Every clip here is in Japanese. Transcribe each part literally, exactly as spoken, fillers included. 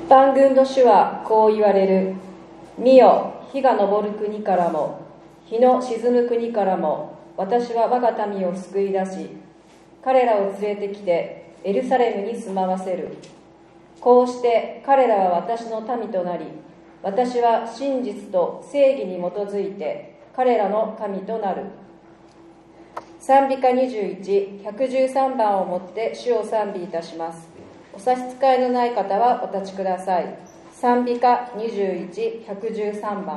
万軍の主はこう言われる。見よ、日が昇る国からも日の沈む国からも私は我が民を救い出し、彼らを連れてきてエルサレムに住まわせる。こうして彼らは私の民となり、私は真実と正義に基づいて彼らの神となる。賛美歌にじゅういち、ひゃくじゅうさんばんをもって主を賛美いたします。お差し支えのない方はお立ちください。賛美歌にじゅういち、ひゃくじゅうさんばん。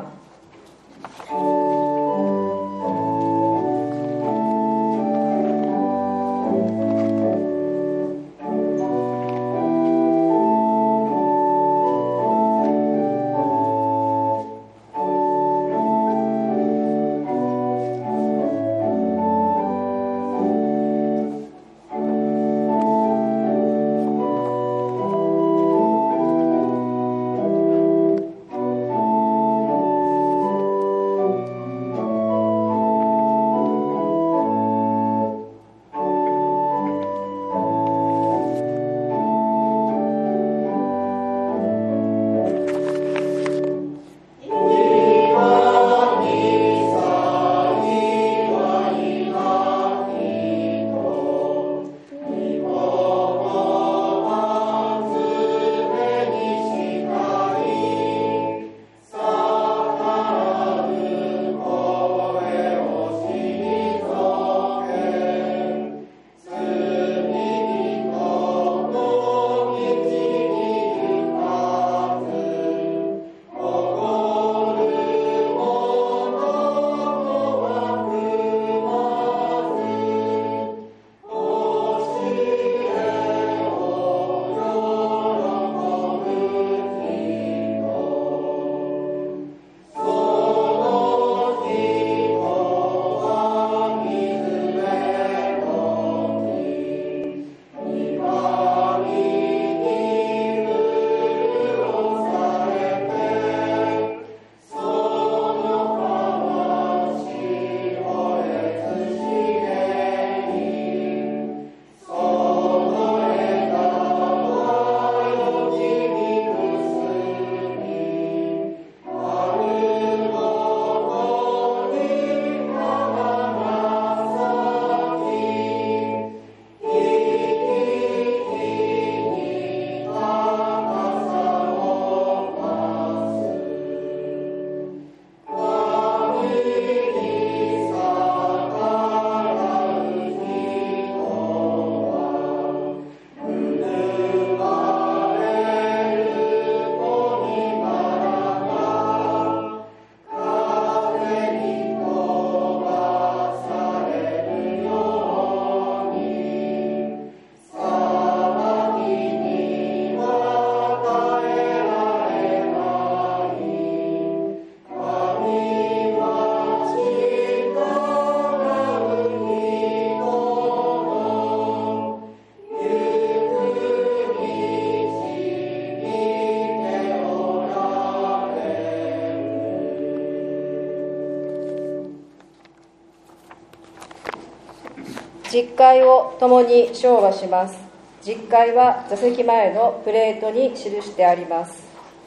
実会を共に唱和します。実会は座席前のプレートに記してあります。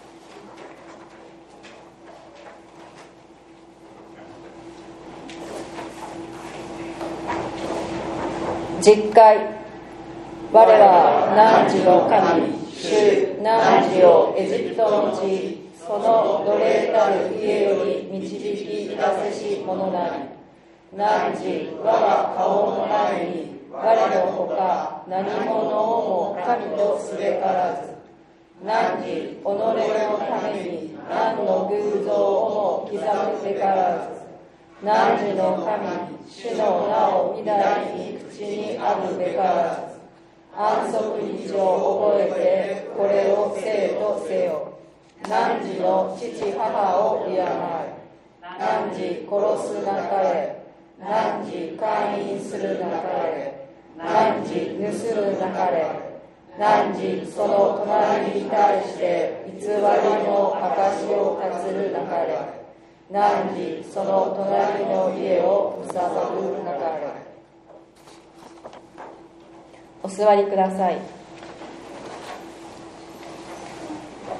実会。我は汝の神、主汝をエジプトの地、その奴隷たる家より導き出せし者なり。汝我が顔の前に我のほか何者をも神とすべからず。汝己のために何の偶像をも刻むべからず。汝の神、主の名を御台に口にあるべからず。安息日を覚えてこれをせえとせよ。汝の父母を敬え。汝殺すなかれ。汝姦淫するなかれ。汝盗むなかれ。汝その隣に対して偽りの証を立つるなかれ。汝その隣の家をむさぼるなかれ。お座りください。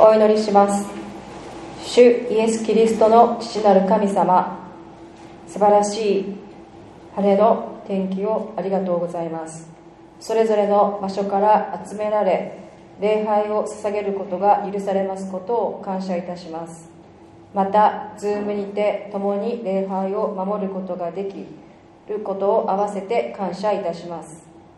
お祈りします。主イエス・キリストの父なる神様、素晴らしい晴れの天気をありがとうございます。それぞれの場所から集められ、礼拝を捧げることが許されますことを感謝いたします。また、ズームにて共に礼拝を守ることができることを合わせて感謝いたします。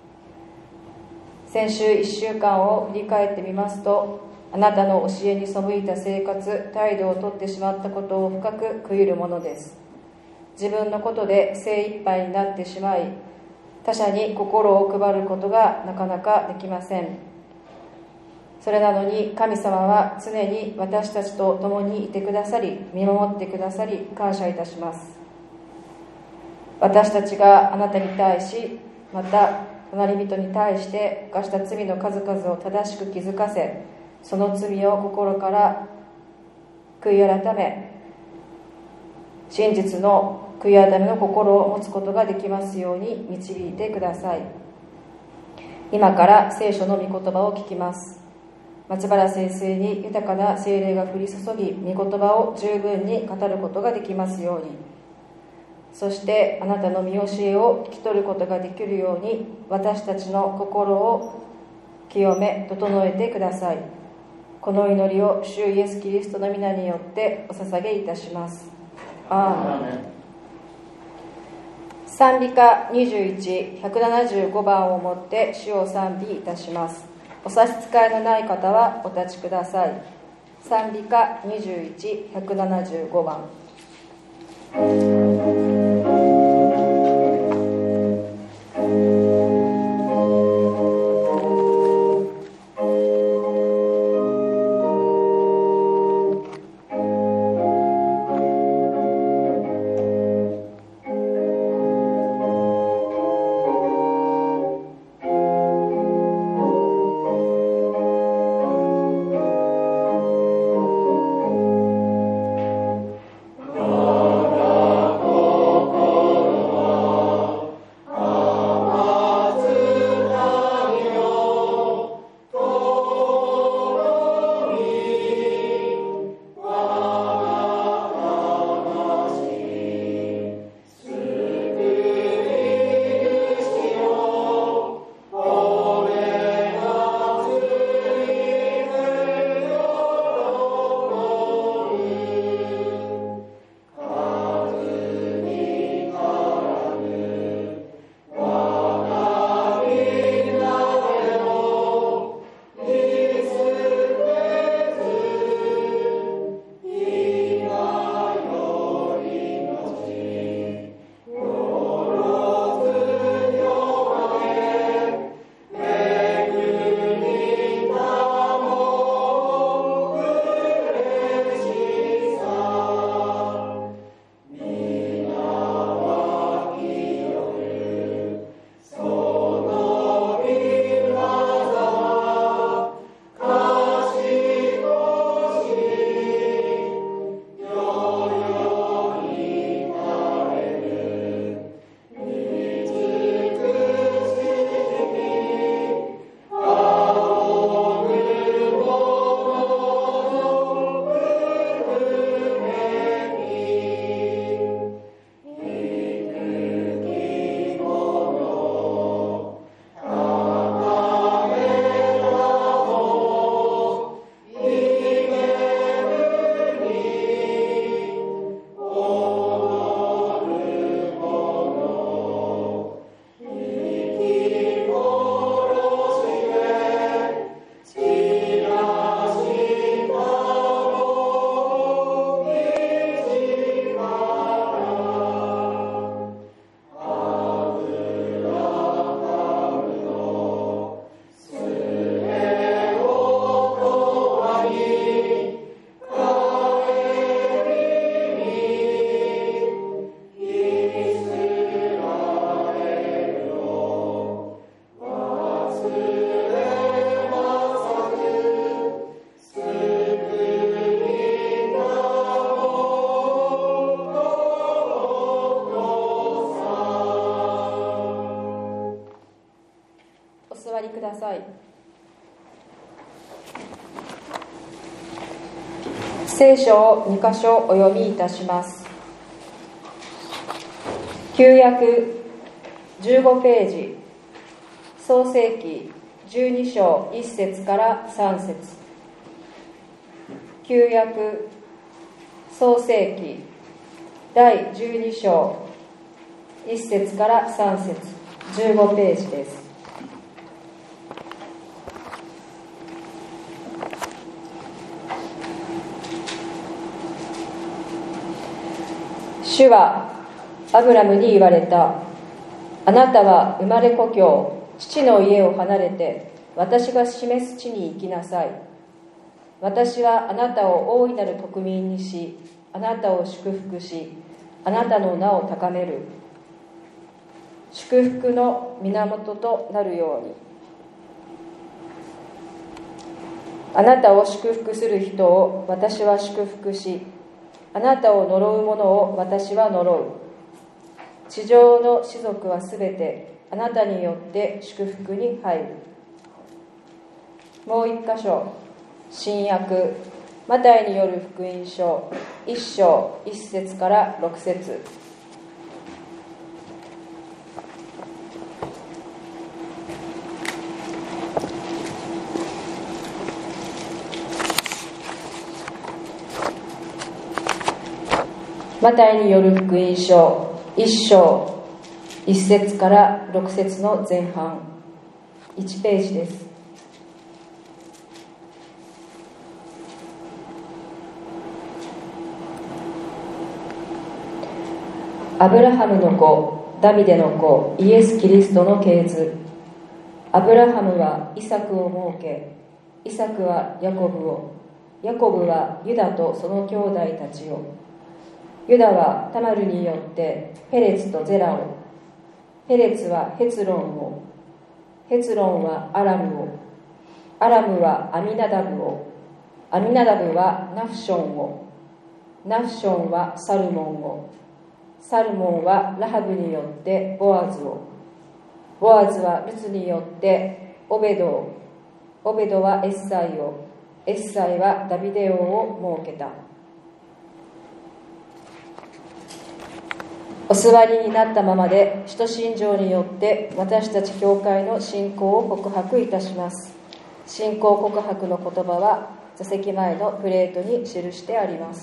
先週いっしゅうかんを振り返ってみますと、あなたの教えに背いた生活、態度をとってしまったことを深く悔いるものです。自分のことで精一杯になってしまい、他者に心を配ることがなかなかできません。それなのに神様は常に私たちと共にいてくださり、見守ってくださり、感謝いたします。私たちがあなたに対し、また隣人に対して犯した罪の数々を正しく気づかせ、その罪を心から悔い改め、真実の悔い改めの心を持つことができますように導いてください。今から聖書の御言葉を聞きます。松原先生に豊かな聖霊が降り注ぎ、御言葉を十分に語ることができますように、そしてあなたの御教えを聞き取ることができるように、私たちの心を清め整えてください。この祈りを主イエス・キリストの皆によってお捧げいたします。アーメン。賛美歌にじゅういち、ひゃくななじゅうごばんをもって主を賛美いたします。お差し支えのない方はお立ちください。賛美歌にじゅういち、ひゃくななじゅうごばん。 座りください。 聖書をに箇所お読みいたします。旧約じゅうごページ、創世記じゅうに章いち節からさん節。旧約創世記第じゅうに章いち節からさん節、じゅうごページです。主はアブラムに言われた。あなたは生まれ故郷、父の家を離れて私が示す地に行きなさい。私はあなたを大いなる国民にし、あなたを祝福し、あなたの名を高める。祝福の源となるように。あなたを祝福する人を私は祝福し、あなたを呪う者を私は呪う。地上の士族はすべてあなたによって祝福に入る。もう一箇所、新約マタイによる福音書一章一節から六節。マタイによる福音書一章一節から六節の前半、いちページです。アブラハムの子、ダビデの子、イエス・キリストの系図。アブラハムはイサクを設け、イサクはヤコブを、ヤコブはユダとその兄弟たちを、ユダはタマルによってペレツとゼラを、ペレツはヘツロンを、ヘツロンはアラムを、アラムはアミナダブを、アミナダブはナフションを、ナフションはサルモンを、サルモンはラハブによってボアズを、ボアズはルツによってオベドを、オベドはエッサイを、エッサイはダビデ王を設けた。お座りになったままで使徒信条によって私たち教会の信仰を告白いたします。信仰告白の言葉は座席前のプレートに記してあります。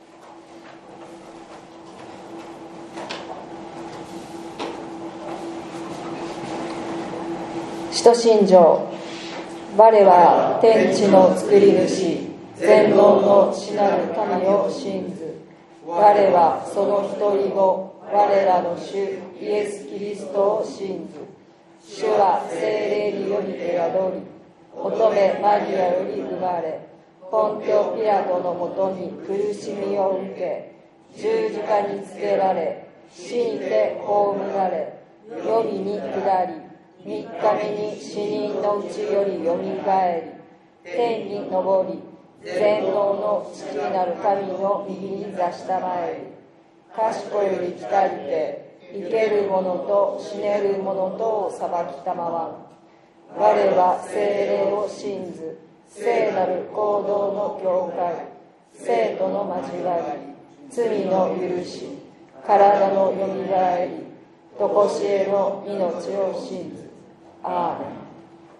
使徒信条。我は天地の作り主、全能の父なる神を信ず。我はその一人子、我らの主イエス・キリストを信ず。主は聖霊によりて宿り、乙女マリアより生まれ、ポンテオピラトのもとに苦しみを受け、十字架につけられ、死にて葬られ、黄泉に下り、三日目に死人のうちよりよみがえり、天に昇り、全能の父なる神の右に座したまえり、賢より来たりて生ける者と死ねる者とを裁きたまわん。我は聖霊を信ず、聖なる行動の教会、生徒の交わり、罪の許し、体のよみがえり、とこしえの命を信ず。アーメン。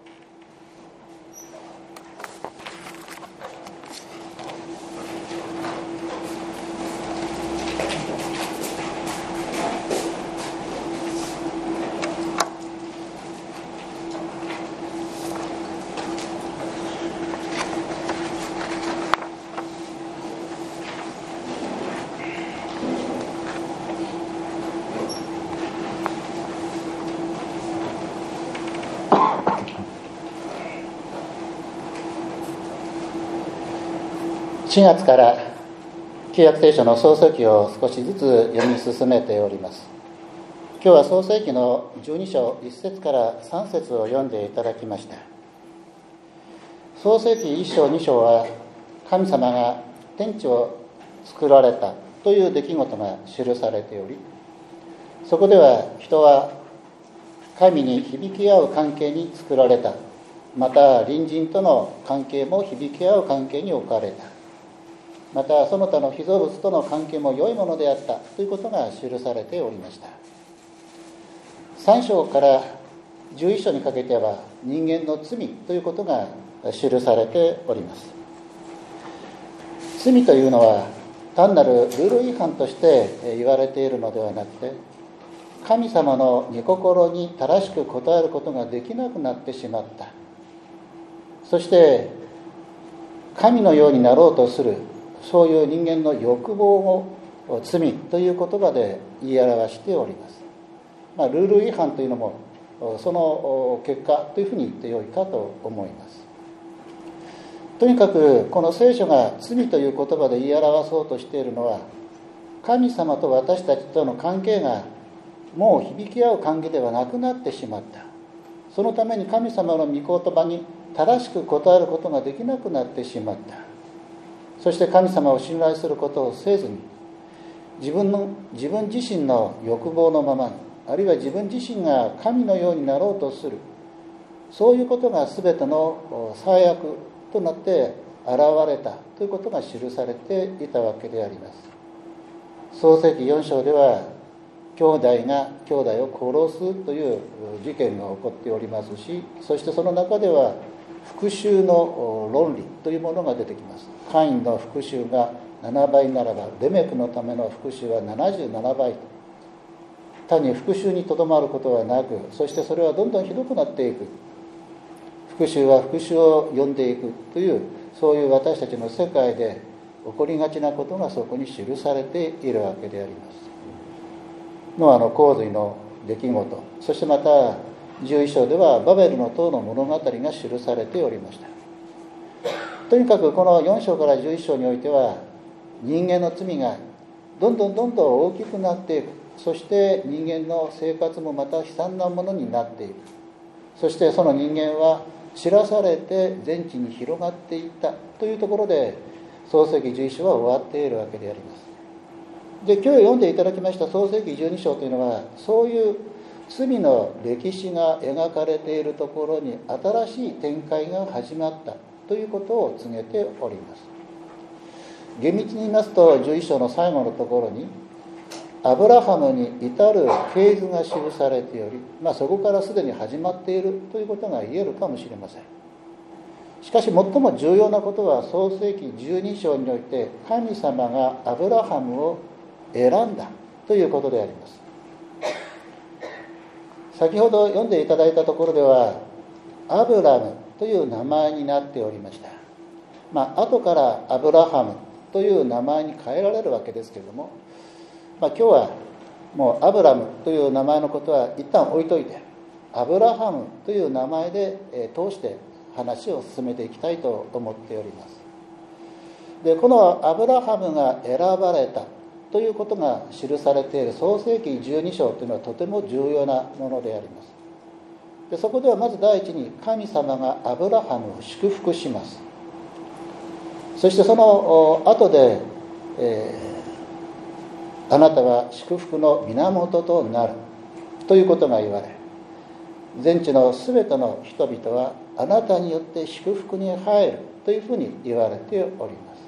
しがつから旧約聖書の創世記を少しずつ読み進めております。今日は創世記のじゅうに章いち節からさん節を読んでいただきました。創世記いち章に章は神様が天地を作られたという出来事が記されており、そこでは人は神に響き合う関係に作られた、また隣人との関係も響き合う関係に置かれた。 またその他の被造物との関係も良いものであったということが記されておりました。さん章からじゅういっ章にかけては人間の罪ということが記されております。罪というのは単なるルール違反として言われているのではなくて、神様の御心に正しく応えることができなくなってしまった、そして神のようになろうとするそういう人間の欲望を罪という言葉で言い表しております。まあ、ルール違反というのもその結果というふうに言ってよいかと思います。とにかくこの聖書が罪という言葉で言い表そうとしているのは、神様と私たちとの関係がもう響き合う関係ではなくなってしまった。そのために神様の御言葉に正しく応えることができなくなってしまった。そして神様を信頼することをせずに、自分の自分自身の欲望のままに、あるいは自分自身が神のようになろうとする、そういうことが全ての最悪となって現れたということが記されていたわけであります。創世記よん章では兄弟が兄弟を殺すという事件が起こっておりますし、そしてその中では復讐の論理というものが出てきます。カインの復讐がななばいならば、レメクのための復讐はななじゅうななばいと、単に復讐にとどまることはなく、そしてそれはどんどんひどくなっていく、復讐は復讐を呼んでいくという、そういう私たちの世界で起こりがちなことがそこに記されているわけであります。ノアの洪水の出来事、そしてまたじゅういっ章ではバベルの塔の物語が記されておりました。とにかくこのよん章からじゅういっ章においては、人間の罪がどんどんどんどん大きくなっていく、そして人間の生活もまた悲惨なものになっていく、そしてその人間は散らされて全地に広がっていったというところで創世記じゅういっ章は終わっているわけであります。で、今日読んでいただきました創世記じゅうに章というのは、そういう罪の歴史が描かれているところに新しい展開が始まったということを告げております。厳密に言いますと、じゅういっ章の最後のところにアブラハムに至る系図が記されており、まあ、そこからすでに始まっているということが言えるかもしれません。しかし最も重要なことは、創世記じゅうに章において神様がアブラハムを選んだということであります。先ほど読んでいただいたところではアブラムという名前になっておりました。まあ後からアブラハムという名前に変えられるわけですけれども、まあ、今日はもうアブラムという名前のことは一旦置いといて、アブラハムという名前で、えー、通して話を進めていきたいと思っております。で、このアブラハムが選ばれたということが記されている創世記じゅうに章というのはとても重要なものであります。で、そこではまず第一に神様がアブラハムを祝福します。そしてその後で、えー、あなたは祝福の源となるということが言われ、全地のすべての人々はあなたによって祝福に入るというふうに言われております。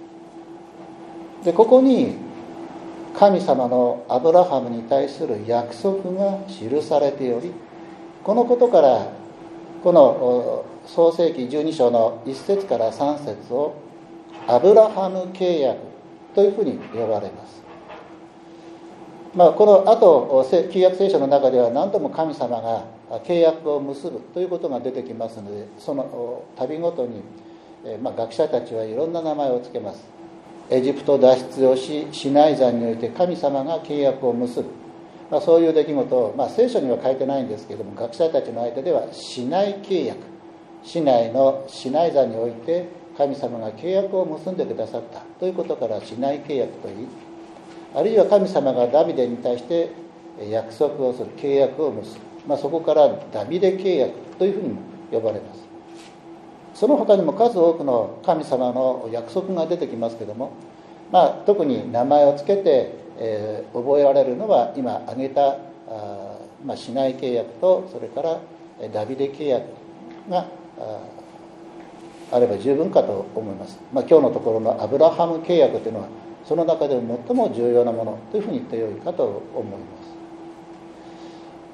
で、ここに神様のアブラハムに対する約束が記されており、このことからこの創世記じゅうに章のいち節からさん節をアブラハム契約というふうに呼ばれます。まあ、この後旧約聖書の中では何度も神様が契約を結ぶということが出てきますので、その度ごとに、まあ、学者たちはいろんな名前をつけます。エジプト脱出をし、シナイ山において神様が契約を結ぶ、まあ、そういう出来事を、まあ、聖書には書いてないんですけれども、学者たちの間ではシナイ契約、シナイのシナイ山において神様が契約を結んでくださったということからシナイ契約といい、あるいは神様がダビデに対して約束をする、契約を結ぶ、まあ、そこからダビデ契約というふうにも呼ばれます。その他にも数多くの神様の約束が出てきますけども、まあ、特に名前をつけて、えー、覚えられるのは今挙げたあ、まあ、シナイ契約とそれからダビデ契約があれば十分かと思います。まあ、今日のところのアブラハム契約というのはその中でも最も重要なものというふうに言ってよいかと思います。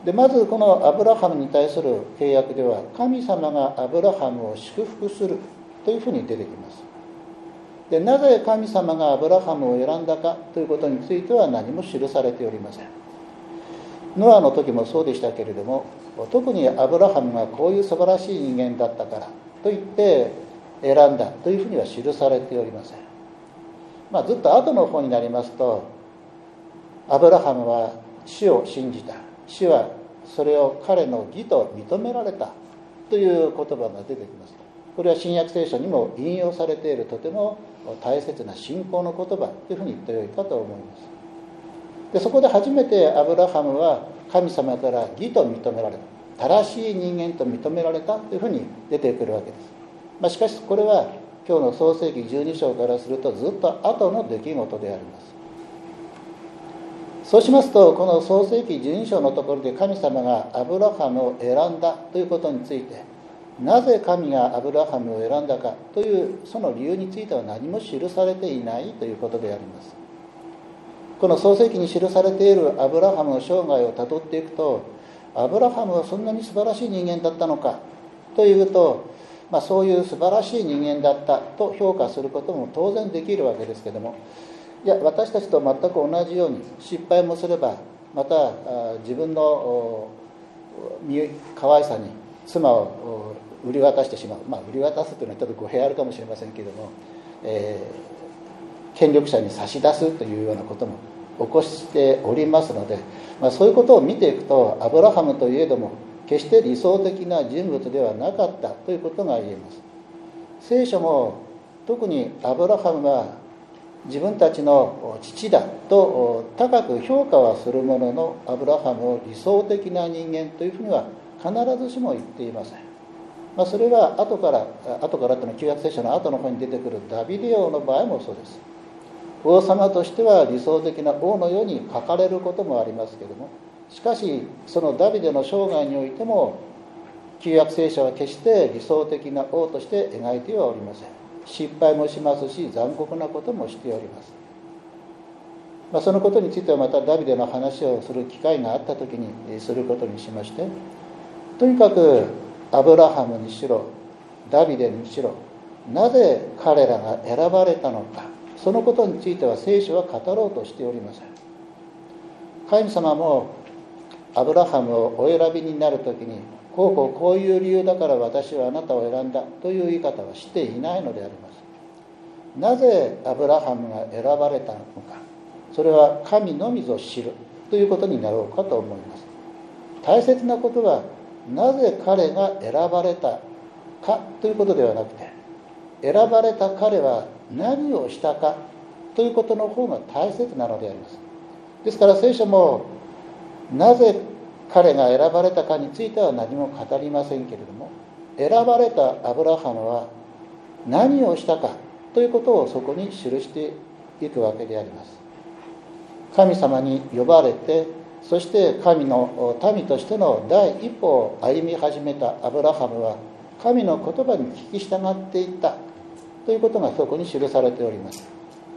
でまずこのアブラハムに対する契約では、神様がアブラハムを祝福するというふうに出てきます。でなぜ神様がアブラハムを選んだかということについては何も記されておりません。ノアの時もそうでしたけれども、特にアブラハムがこういう素晴らしい人間だったからといって選んだというふうには記されておりません。まあ、ずっと後の方になりますと、アブラハムは主を信じた、主はそれを彼の義と認められたという言葉が出てきます。これは新約聖書にも引用されているとても大切な信仰の言葉というふうに言ってよいかと思います。でそこで初めてアブラハムは神様から義と認められた、正しい人間と認められたというふうに出てくるわけです。まあ、しかしこれは今日の創世記じゅうに章からするとずっと後の出来事であります。そうしますと、この創世記じゅうに章のところで神様がアブラハムを選んだということについて、なぜ神がアブラハムを選んだかというその理由については何も記されていないということであります。この創世記に記されているアブラハムの生涯をたどっていくと、アブラハムはそんなに素晴らしい人間だったのかというと、まあ、そういう素晴らしい人間だったと評価することも当然できるわけですけども、いや私たちと全く同じように失敗もすれば、また自分の可愛さに妻を売り渡してしまう、まあ、売り渡すというのはちょっと語弊あるかもしれませんけれども、えー、権力者に差し出すというようなことも起こしておりますので、まあ、そういうことを見ていくと、アブラハムといえども決して理想的な人物ではなかったということが言えます。聖書も特にアブラハムは自分たちの父だと高く評価はするものの、アブラハムを理想的な人間というふうには必ずしも言っていません。まあ、それは後から後からというのは旧約聖書の後の方に出てくるダビデ王の場合もそうです。王様としては理想的な王のように書かれることもありますけれども、しかしそのダビデの生涯においても旧約聖書は決して理想的な王として描いてはおりません。失敗もしますし、残酷なこともしております。まあ、そのことについてはまたダビデの話をする機会があった時にすることにしまして、とにかくアブラハムにしろダビデにしろ、なぜ彼らが選ばれたのか、そのことについては聖書は語ろうとしておりません。神様もアブラハムをお選びになるときに、こうこうこういう理由だから私はあなたを選んだという言い方はしていないのであります。なぜアブラハムが選ばれたのか、それは神のみぞ知るということになろうかと思います。大切なことはなぜ彼が選ばれたかということではなくて、選ばれた彼は何をしたかということの方が大切なのであります。ですから聖書もなぜ彼が選ばれたかについては何も語りませんけれども、選ばれたアブラハムは何をしたかということをそこに記していくわけであります。神様に呼ばれて、そして神の民としての第一歩を歩み始めたアブラハムは神の言葉に聞き従っていったということがそこに記されております。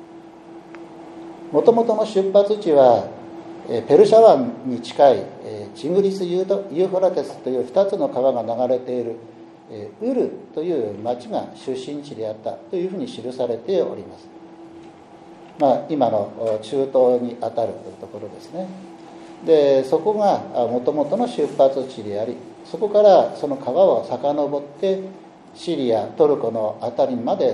もともとの出発地はペルシャ湾に近いチグリス・ユーフラテスというふたつの川が流れているウルという町が出身地であったというふうに記されております。まあ、今の中東にあたるところですね。でそこがもともとの出発地であり、そこからその川を遡ってシリア、トルコのあたりまで行って、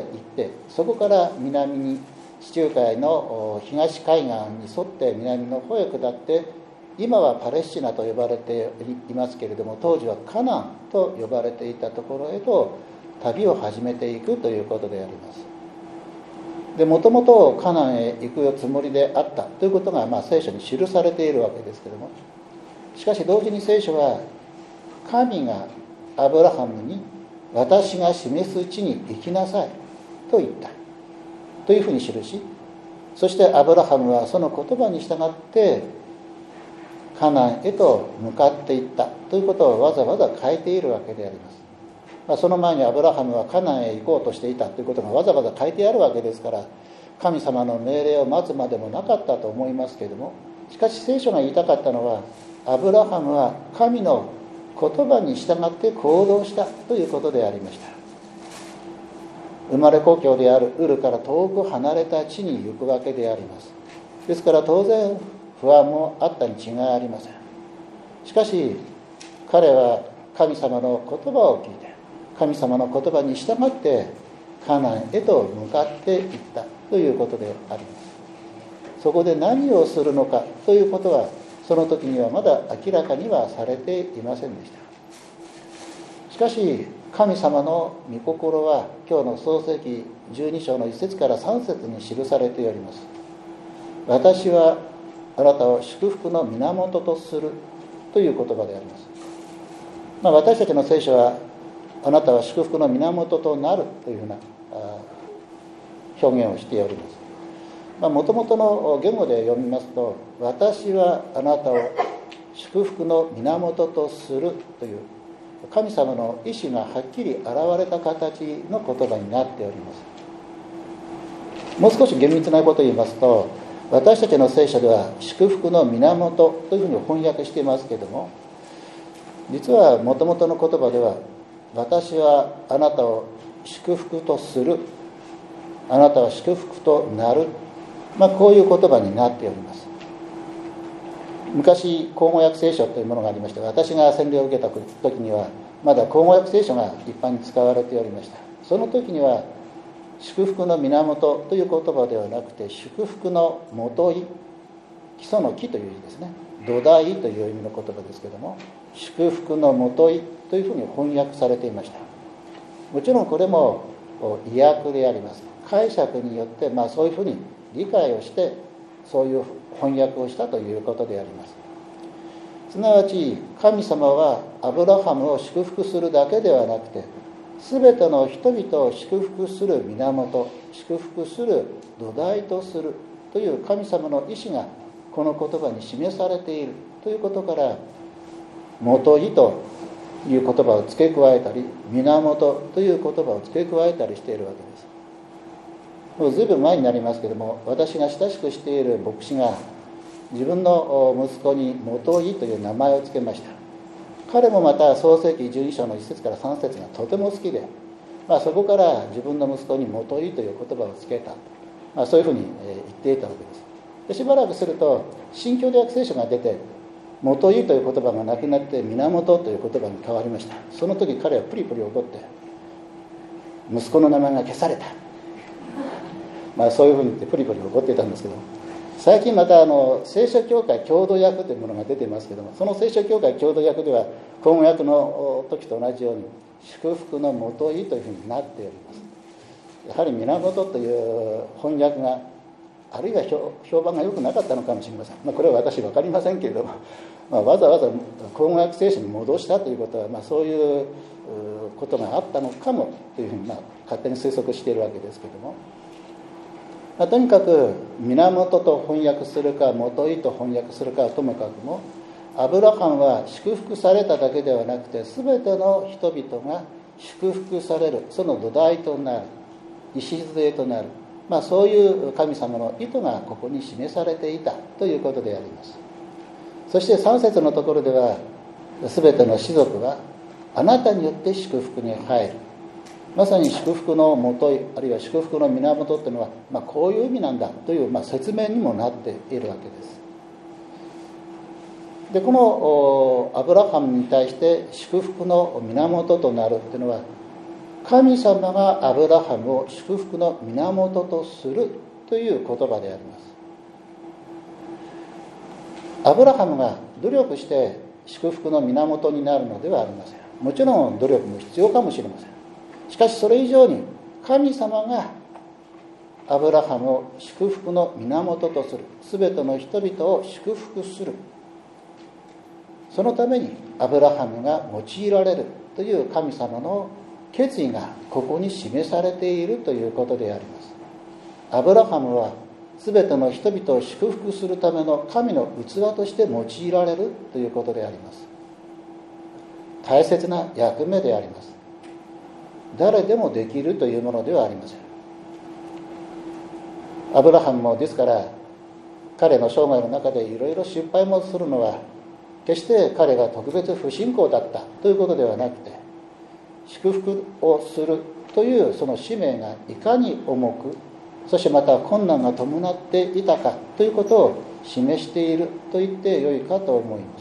そこから南に地中海の東海岸に沿って南の方へ下って、今はパレスチナと呼ばれていますけれども、当時はカナンと呼ばれていたところへと旅を始めていくということであります。でもともとカナンへ行くつもりであったということが、まあ、聖書に記されているわけですけれども、しかし同時に聖書は神がアブラハムに私が示す地に行きなさいと言ったというふうに記し、そしてアブラハムはその言葉に従ってカナンへと向かっていったということをわざわざ書いているわけであります。 まあ、その前にアブラハムはカナンへ行こうとしていたということがわざわざ書いてあるわけですから、神様の命令を待つまでもなかったと思いますけれども、しかし聖書が言いたかったのは、アブラハムは神の言葉に従って行動したということでありました。生まれ故郷であるウルから遠く離れた地に行くわけであります。ですから当然不安もあったに違いありません。しかし彼は神様の言葉を聞いて、神様の言葉に従ってカナンへと向かっていったということであります。そこで何をするのかということはその時にはまだ明らかにはされていませんでした。しかし神様の御心は今日の創世記じゅうに章のいち節からさん節に記されております。私はあなたを祝福の源とするという言葉であります。まあ、私たちの聖書はあなたは祝福の源となるというふうな表現をしております。もともとの言語で読みますと、私はあなたを祝福の源とするという神様の意志がはっきり現れた形の言葉になっております。もう少し厳密なことを言いますと、私たちの聖書では祝福の源というふうに翻訳していますけれども、実はもともとの言葉では、私はあなたを祝福とする、あなたは祝福となる、まあ、こういう言葉になっております。昔口語訳聖書というものがありました。私が洗礼を受けた時にはまだ口語訳聖書が一般に使われておりました。その時には祝福の源という言葉ではなくて、祝福のもとい、基礎の木という意味ですね、土台という意味の言葉ですけれども、祝福のもといというふうに翻訳されていました。もちろんこれも意訳であります。解釈によって、まあ、そういうふうに理解をしてそういう翻訳をしたということであります。すなわち神様はアブラハムを祝福するだけではなくて、すべての人々を祝福する源、祝福する土台とするという神様の意志がこの言葉に示されているということから、元いという言葉を付け加えたり、源という言葉を付け加えたりしているわけです。もうずいぶん前になりますけれども、私が親しくしている牧師が自分の息子に元いという名前を付けました。彼もまた創世記じゅうに章のいち節からさん節がとても好きで、まあ、そこから自分の息子に元いという言葉を付けた、まあ、そういうふうに言っていたわけです。でしばらくすると新共同訳聖書が出て、元いという言葉がなくなって源という言葉に変わりました。その時彼はプリプリ怒って、息子の名前が消された、まあ、そういうふうに言ってプリプリ怒っていたんですけど、最近またあの聖書協会共同訳というものが出ていますけども、その聖書協会共同訳では口語訳の時と同じように祝福のもといというふうになっております。やはり源という翻訳があるいは 評, 評判が良くなかったのかもしれません。まあ、これは私分かりませんけれども、まあ、わざわざ口語訳聖書に戻したということは、まあ、そういうことがあったのかもというふうに、まあ、勝手に推測しているわけですけれども、まあ、とにかく源と翻訳するか元いと翻訳するかはともかくも、アブラハムは祝福されただけではなくて、全ての人々が祝福されるその土台となる、礎となる、まあ、そういう神様の意図がここに示されていたということであります。そしてさん節のところでは、全ての士族はあなたによって祝福に入る、まさに祝福のもとい、あるいは祝福の源というのは、まあ、こういう意味なんだという、まあ、説明にもなっているわけです。でこのアブラハムに対して祝福の源となるというのは、神様がアブラハムを祝福の源とするという言葉であります。アブラハムが努力して祝福の源になるのではありません。もちろん努力も必要かもしれません。しかしそれ以上に神様がアブラハムを祝福の源とする、すべての人々を祝福する、そのためにアブラハムが用いられるという神様の決意がここに示されているということであります。アブラハムはすべての人々を祝福するための神の器として用いられるということであります。大切な役目であります。 誰でもできるというものではありません。アブラハムもですから彼の生涯の中でいろいろ失敗もするのは決して彼が特別不信仰だったということではなくて、祝福をするというその使命がいかに重く、そしてまた困難が伴っていたかということを示していると言ってよいかと思います。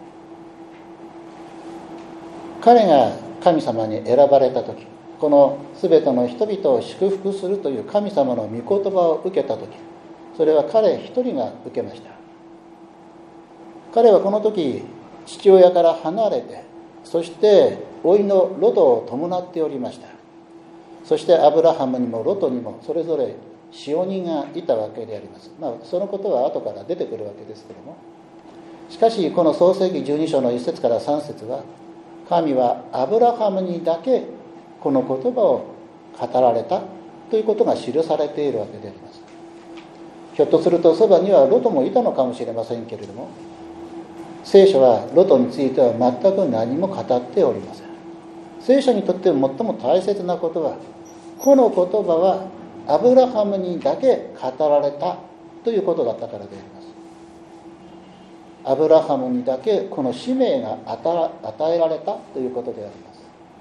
彼が神様に選ばれたとき、このすべての人々を祝福するという神様の御言葉を受けたとき、それは彼一人が受けました。彼はこの時父親から離れて、そして甥のロトを伴っておりました。そしてアブラハムにもロトにもそれぞれ使用人がいたわけであります。まあそのことは後から出てくるわけですけれども、しかしこの創世記じゅうに章のいち節からさん節は、神はアブラハムにだけこの言葉を語られたということが記されているわけであります。ひょっとするとそばにはロトもいたのかもしれませんけれども、聖書はロトについては全く何も語っておりません。聖書にとって最も大切なことは、この言葉はアブラハムにだけ語られたということだったからであります。アブラハムにだけこの使命が与えられたということであります。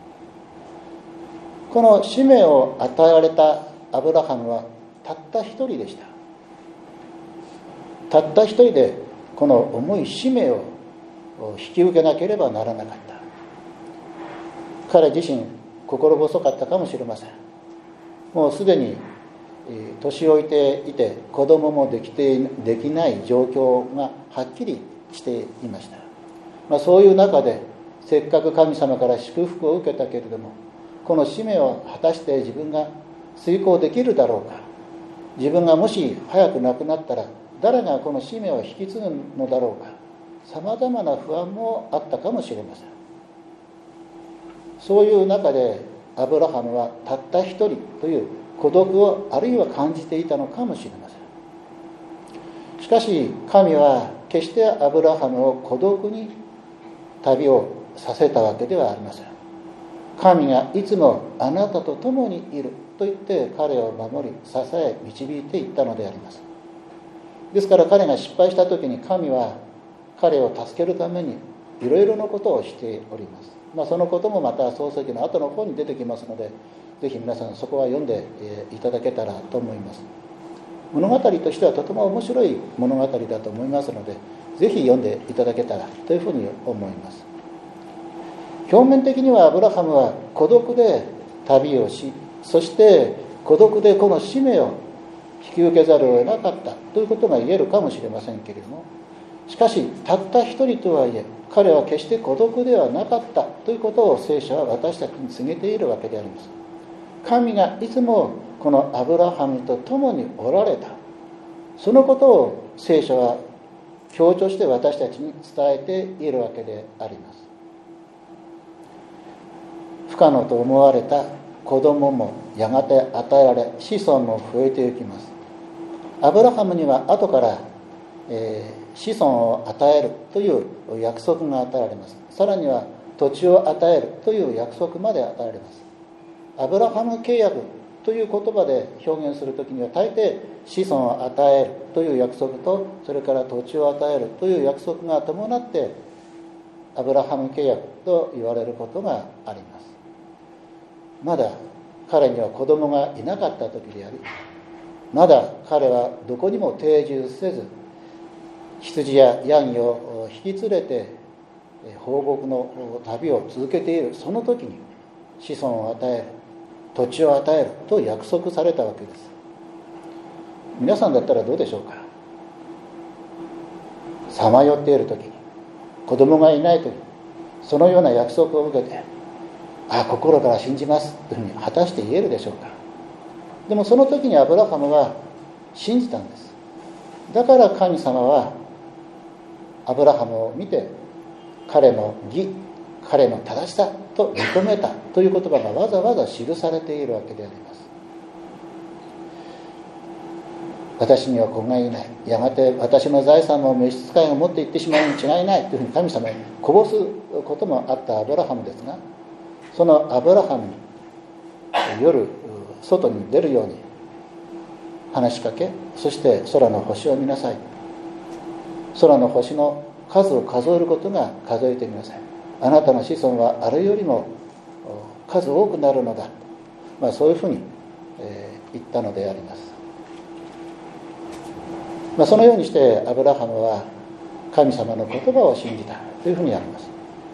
この使命を与えられたアブラハムはたった一人でした。たった一人でこの重い使命を引き受けなければならなかった。彼自身心細かったかもしれません。もうすでに年老いていて子供もできてできない状況がはっきりしていました。まあ、そういう中でせっかく神様から祝福を受けたけれども、この使命を果たして自分が遂行できるだろうか、自分がもし早く亡くなったら誰がこの使命を引き継ぐのだろうか、さまざまな不安もあったかもしれません。そういう中でアブラハムはたった一人という孤独をあるいは感じていたのかもしれません。しかし神は決してアブラハムを孤独に旅をさせたわけではありません。神がいつもあなたと共にいると言って彼を守り支え導いていったのであります。ですから彼が失敗した時に神は彼を助けるためにいろいろなことをしております。まあ、そのこともまた創世記の後の方に出てきますので、ぜひ皆さんそこは読んでいただけたらと思います。物語としてはとても面白い物語だと思いますので、ぜひ読んでいただけたらというふうに思います。表面的にはアブラハムは孤独で旅をし、そして孤独でこの使命を引き受けざるを得なかったということが言えるかもしれませんけれども、しかしたった一人とはいえ彼は決して孤独ではなかったということを聖書は私たちに告げているわけであります。神がいつもこのアブラハムと共におられた、そのことを聖書は強調して私たちに伝えているわけであります。不可能と思われた子供もやがて与えられ、子孫も増えていきます。アブラハムには後から、えー、子孫を与えるという約束が与えられます。さらには土地を与えるという約束まで与えられます。アブラハム契約という言葉で表現するときには大抵子孫を与えるという約束と、それから土地を与えるという約束が伴ってアブラハム契約と言われることがあります。まだ彼には子供がいなかった時であり、まだ彼はどこにも定住せず、羊やヤギを引き連れて放牧の旅を続けているその時に子孫を与える、土地を与えると約束されたわけです。皆さんだったらどうでしょうか。さまよっている時に、子供がいない時にそのような約束を受けて、ああ心から信じますというふうに果たして言えるでしょうか。でもその時にアブラハムは信じたんです。だから神様はアブラハムを見て彼の義、彼の正しさと認めたという言葉がわざわざ記されているわけであります。私には子がいない、やがて私の財産も召使いを持っていってしまうに違いないというふうに神様にこぼすこともあったアブラハムですが、そのアブラハムに夜外に出るように話しかけ、そして空の星を見なさい。空の星の数を数えることが数えてみなさい。あなたの子孫はあれよりも数多くなるのだ、まあ、そういうふうに、えー、言ったのであります。まあ、そのようにしてアブラハムは神様の言葉を信じたというふうにあります。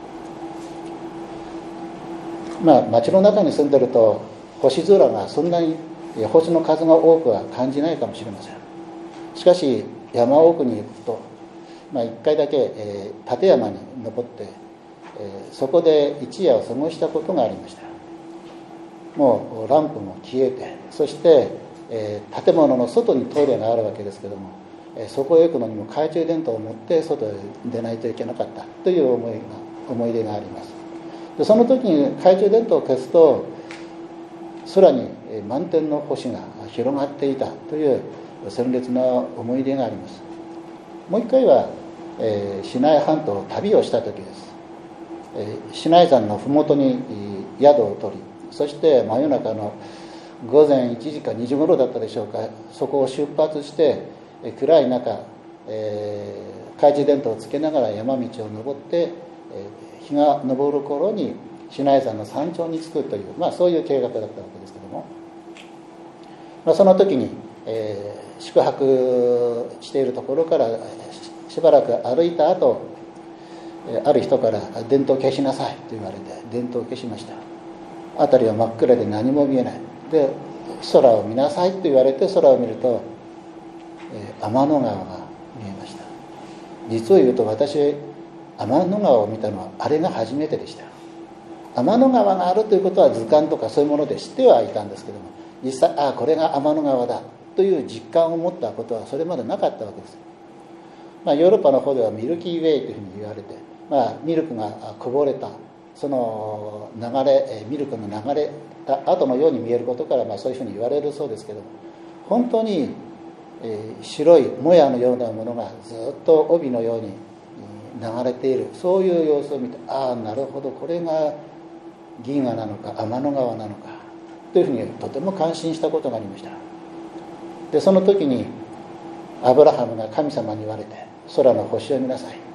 まあ、町の中に住んでると星空がそんなに星の数が多くは感じないかもしれません。しかし山奥に行くと、まあ、いっかいだけ、えー、立山に登って、えー、そこで一夜を過ごしたことがありました。もうランプも消えて、そして、えー、建物の外にトイレがあるわけですけども、えー、そこへ行くのにも懐中電灯を持って外へ出ないといけなかったという思いが思い出があります。でその時に懐中電灯を消すと空に満天の星が広がっていたという鮮烈な思い出があります。もう一回は、えー、シナイ半島を旅をした時です。えー、シナイ山のふもとに宿を取り、そして真夜中の午前いちじかにじ頃だったでしょうか、そこを出発して、えー、暗い中、えー、懐中電灯をつけながら山道を登って、えー、日が昇る頃にシナイ山の山頂に着くという、まあ、そういう計画だったわけですけども、まあ、その時に、えー、宿泊しているところからしばらく歩いた後、ある人から電灯を消しなさいと言われて電灯を消しました。辺りは真っ暗で何も見えない。で空を見なさいと言われて空を見ると、えー、天の川が見えました。実を言うと私天の川を見たのはあれが初めてでした。天の川があるということは図鑑とかそういうもので知ってはいたんですけども、実際ああこれが天の川だという実感を持ったことはそれまでなかったわけです。まあ、ヨーロッパの方ではミルキーウェイというふうに言われて、まあ、ミルクがこぼれたその流れミルクの流れた後のように見えることから、まあ、そういうふうに言われるそうですけども、本当に、えー、白いもやのようなものがずっと帯のように流れている、そういう様子を見て、ああなるほどこれが銀河なのか天の川なのかというふうにとても感心したことがありました。でその時にアブラハムが神様に言われて、空の星を見なさい、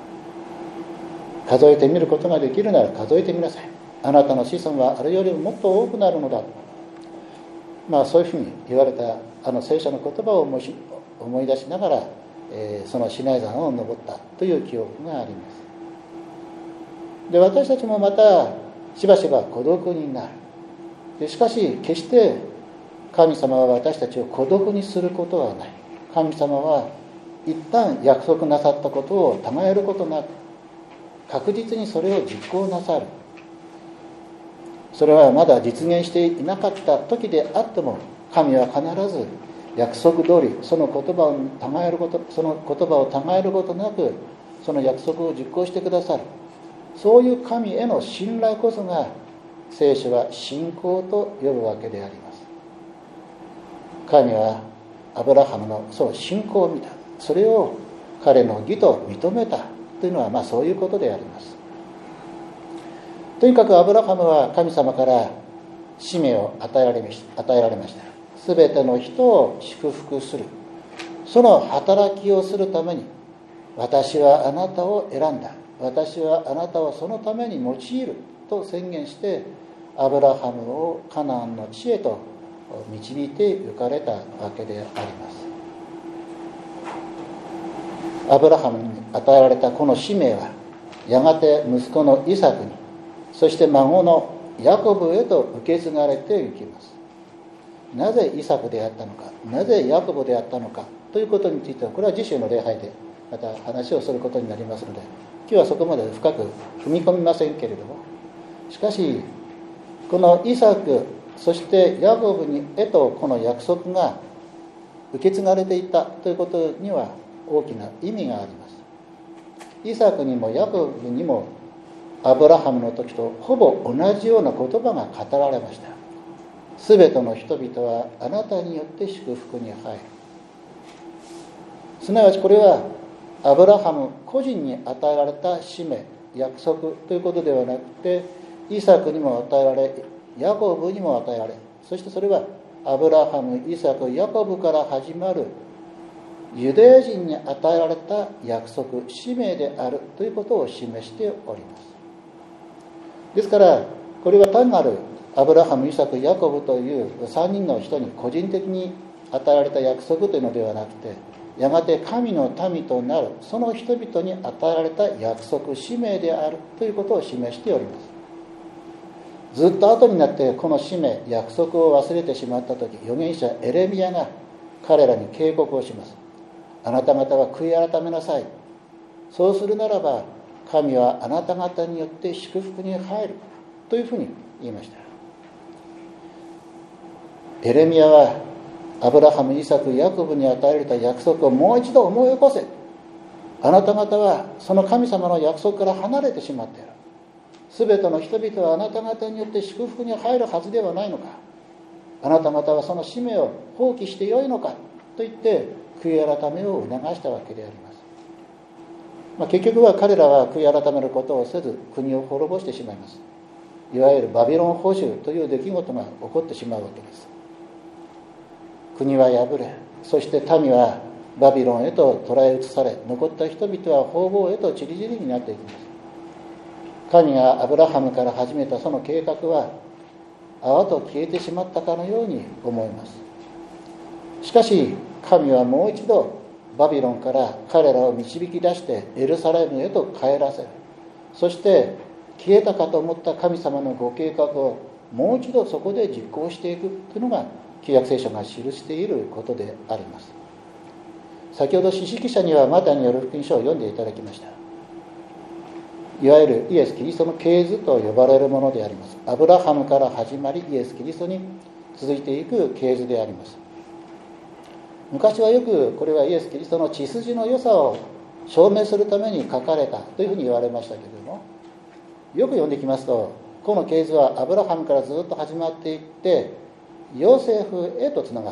数えてみることができるなら数えてみなさい、あなたの子孫はあれよりももっと多くなるのだ、まあ、そういうふうに言われたあの聖書の言葉を思い、思い出しながら、えー、そのシナイ山を登ったという記憶があります。で私たちもまたしばしば孤独になる。でしかし決して神様は私たちを孤独にすることはない。神様は一旦約束なさったことをたまえることなく確実にそれを実行なさる。それはまだ実現していなかった時であっても、神は必ず約束通りその言葉をたまえることその言葉をたまえることなくその約束を実行してくださる。そういう神への信頼こそが聖書は信仰と呼ぶわけであります。神はアブラハムのその信仰を見た、それを彼の義と認めたというのは、まあそういうことであります。とにかくアブラハムは神様から使命を与えられました。与えられました。すべての人を祝福する、その働きをするために私はあなたを選んだ、私はあなたをそのために用いると宣言してアブラハムをカナンの地へと導いて行かれたわけであります。アブラハムに与えられたこの使命はやがて息子のイサクに、そして孫のヤコブへと受け継がれていきます。なぜイサクであったのか、なぜヤコブであったのかということについては、これは次週の礼拝でまた話をすることになりますので、今日はそこまで深く踏み込みませんけれども、しかしこのイサクそしてヤコブにへとこの約束が受け継がれていったということには大きな意味があります。イサクにもヤコブにもアブラハムの時とほぼ同じような言葉が語られました。すべての人々はあなたによって祝福に入る。すなわちこれはアブラハム個人に与えられた使命、約束ということではなくて、イサクにも与えられヤコブにも与えられ、そしてそれはアブラハム、イサク、ヤコブから始まるユダヤ人に与えられた約束、使命であるということを示しております。ですからこれは単なるアブラハム、イサク、ヤコブというさんにんの人に個人的に与えられた約束というのではなくて、やがて神の民となるその人々に与えられた約束、使命であるということを示しております。ずっと後になってこの使命、約束を忘れてしまった時、預言者エレミヤが彼らに警告をします。あなた方は悔い改めなさい。そうするならば神はあなた方によって祝福に入るというふうに言いました。エレミヤはアブラハム、イサク、ヤコブに与えられた約束をもう一度思い起こせ。あなた方はその神様の約束から離れてしまっている。すべての人々はあなた方によって祝福に入るはずではないのか。あなた方はその使命を放棄してよいのかと言って悔い改めを促したわけであります。まあ、結局は彼らは悔い改めることをせず国を滅ぼしてしまいます。いわゆるバビロン捕囚という出来事が起こってしまうわけです。国は破れ、そして民はバビロンへと捕らえ移され、残った人々は方々へと散り散りになっていきます。神がアブラハムから始めたその計画は泡と消えてしまったかのように思います。しかし神はもう一度バビロンから彼らを導き出してエルサレムへと帰らせる。そして消えたかと思った神様のご計画をもう一度そこで実行していくというのが旧約聖書が記していることであります。先ほど詩式者にはマタイによる福音書を読んでいただきました。いわゆるイエス・キリストの系図と呼ばれるものであります。アブラハムから始まりイエス・キリストに続いていく系図であります。昔はよくこれはイエス・キリストの血筋の良さを証明するために書かれたというふうに言われましたけれども、よく読んできますとこの系図はアブラハムからずっと始まっていってヨセフへとつながる。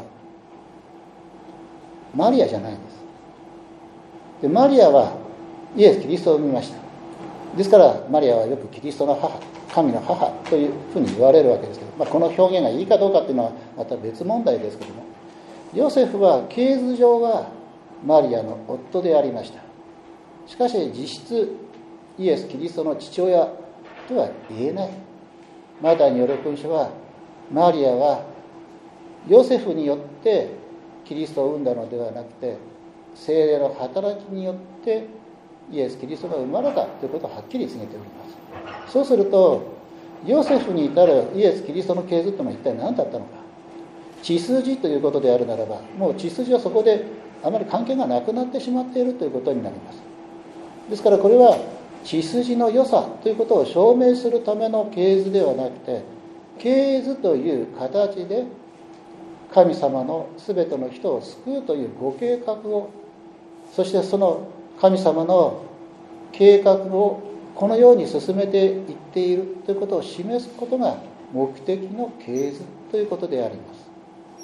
マリアじゃないんです。でマリアはイエス・キリストを産みました。ですからマリアはよくキリストの母、神の母というふうに言われるわけですけど、まあ、この表現がいいかどうかっていうのはまた別問題ですけども、ヨセフは系図上はマリアの夫でありました。しかし実質イエス・キリストの父親とは言えない。マタイによる福音書はマリアはヨセフによってキリストを生んだのではなくて聖霊の働きによってイエス・キリストが生まれたということをはっきり告げております。そうするとヨセフに至るイエス・キリストの系図というのは一体何だったのか。血筋ということであるならばもう血筋はそこであまり関係がなくなってしまっているということになります。ですからこれは血筋の良さということを証明するための系図ではなくて、系図という形で神様のすべての人を救うというご計画を、そしてその神様の計画をこのように進めていっているということを示すことが目的の系図ということであります。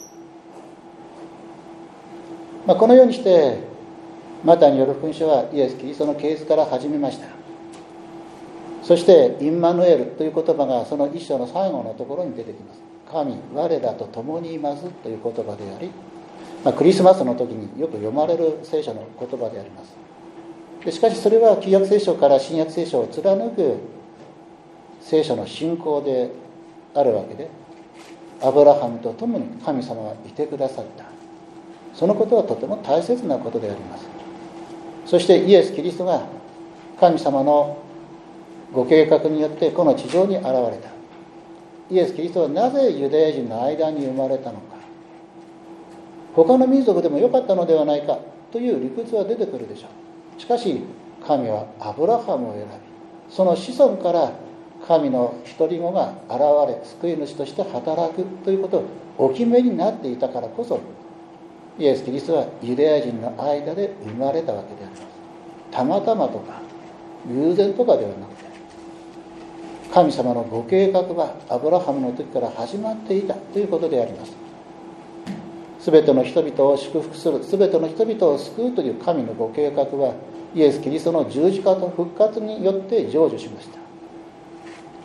まあ、このようにしてマタイによる福音書はイエス・キリストの系図から始めました。そしてインマヌエルという言葉がその一章の最後のところに出てきます。神我らと共にいますという言葉であり、まあ、クリスマスの時によく読まれる聖書の言葉であります。でしかしそれは旧約聖書から新約聖書を貫く聖書の信仰であるわけで、アブラハムと共に神様はいてくださった。そのことはとても大切なことであります。そしてイエス・キリストが神様のご計画によってこの地上に現れた。イエス・キリストはなぜユダヤ人の間に生まれたのか。他の民族でもよかったのではないかという理屈は出てくるでしょう。しかし神はアブラハムを選び、その子孫から神の一人子が現れ救い主として働くということをお決めになっていたからこそ、イエス・キリストはユダヤ人の間で生まれたわけであります。たまたまとか偶然とかではなくて、神様のご計画はアブラハムの時から始まっていたということであります。すべての人々を祝福する、すべての人々を救うという神のご計画はイエス・キリストの十字架と復活によって成就しました。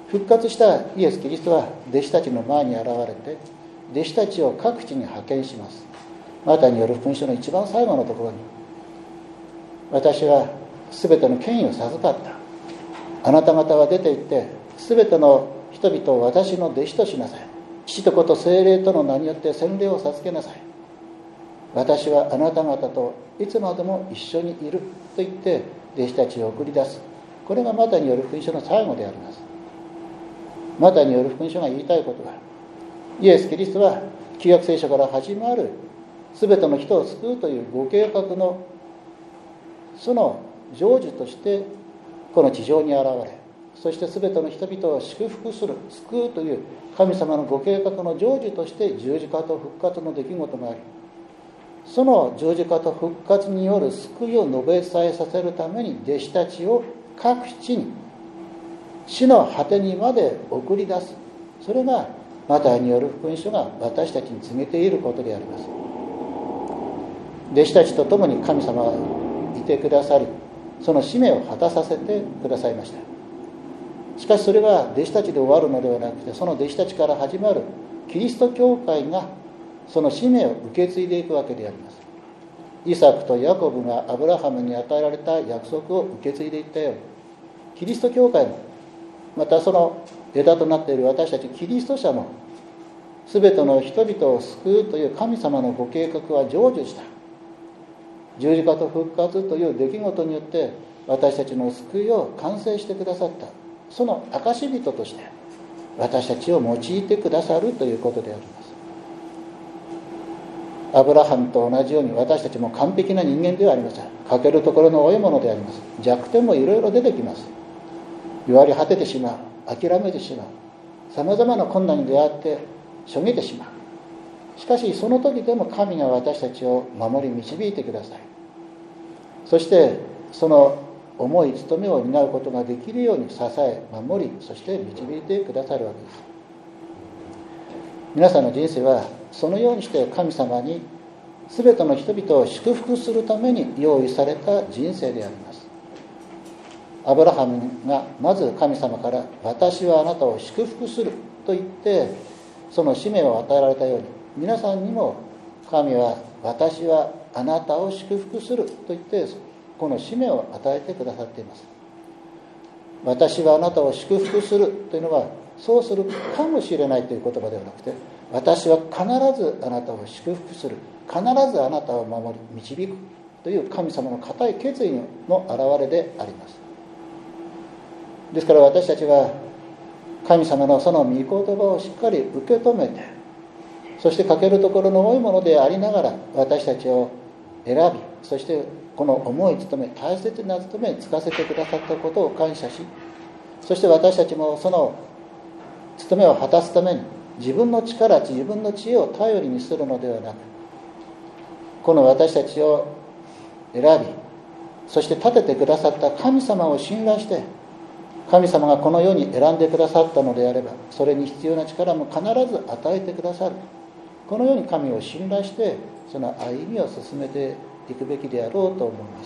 復活したイエス・キリストは弟子たちの前に現れて、弟子たちを各地に派遣します。マタイによる福音書の一番最後のところに、私はすべての権威を授かった。あなた方は出て行ってすべての人々を私の弟子としなさい。父と子と聖霊との名によって洗礼を授けなさい。私はあなた方といつまでも一緒にいると言って弟子たちを送り出す。これがマタイによる福音書の最後であります。マタイによる福音書が言いたいことは、イエス・キリストは旧約聖書から始まるすべての人を救うというご計画のその成就としてこの地上に現れ、そしてすべての人々を祝福する、救うという神様のご計画の成就として十字架と復活の出来事があり、その十字架と復活による救いを述べ伝えさせるために弟子たちを各地に死の果てにまで送り出す。それがマタイによる福音書が私たちに告げていることであります。弟子たちと共に神様がいてくださり、その使命を果たさせてくださいました。しかしそれは弟子たちで終わるのではなくて、その弟子たちから始まるキリスト教会がその使命を受け継いでいくわけであります。イサクとヤコブがアブラハムに与えられた約束を受け継いでいったように、キリスト教会もまたその枝となっている私たちキリスト者もすべての人々を救うという神様のご計画は成就した。十字架と復活という出来事によって私たちの救いを完成してくださった。その証人として私たちを用いてくださるということであります。アブラハムと同じように私たちも完璧な人間ではありません。欠けるところの多いものであります。弱点もいろいろ出てきます。弱り果ててしまう、諦めてしまう、さまざまな困難に出会ってしょげてしまう。しかしその時でも神が私たちを守り導いてください。そしてその重い務めを担うことができるように支え、守り、そして導いてくださるわけです。皆さんの人生はそのようにして神様に全ての人々を祝福するために用意された人生であります。アブラハムがまず神様から私はあなたを祝福すると言ってその使命を与えられたように、皆さんにも神は私はあなたを祝福すると言ってこの使命を与えてくださっています。私はあなたを祝福するというのはそうするかもしれないという言葉ではなくて、私は必ずあなたを祝福する、必ずあなたを守り導くという神様の固い決意の表れであります。ですから私たちは神様のその御言葉をしっかり受け止めて、そして欠けるところの多いものでありながら私たちを選び、そしてこの重い務め、大切な務めに就かせてくださったことを感謝し、そして私たちもその務めを果たすために自分の力、自分の知恵を頼りにするのではなく、この私たちを選び、そして立ててくださった神様を信頼して、神様がこの世に選んでくださったのであれば、それに必要な力も必ず与えてくださる。このように神を信頼してその歩みを進めていくべきであろうと思います。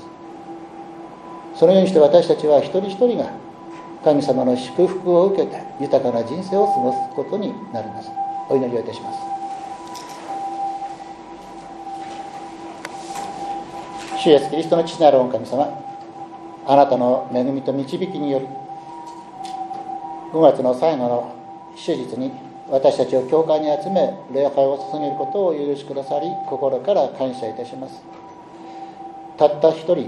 そのようにして私たちは一人一人が神様の祝福を受けて豊かな人生を過ごすことになります。お祈りをいたします。主イエスキリストの父なる御神様、あなたの恵みと導きによりごがつの最後の主日に私たちを教会に集め礼拝を捧げることを許しくださり、心から感謝いたします。たった一人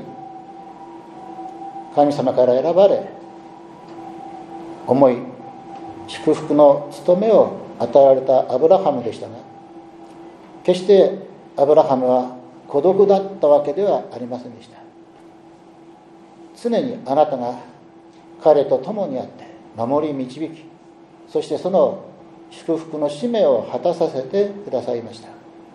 神様から選ばれ、重い祝福の務めを与えられたアブラハムでしたが、決してアブラハムは孤独だったわけではありませんでした。常にあなたが彼と共にあって守り導き、そしてその祝福の使命を果たさせてくださいました。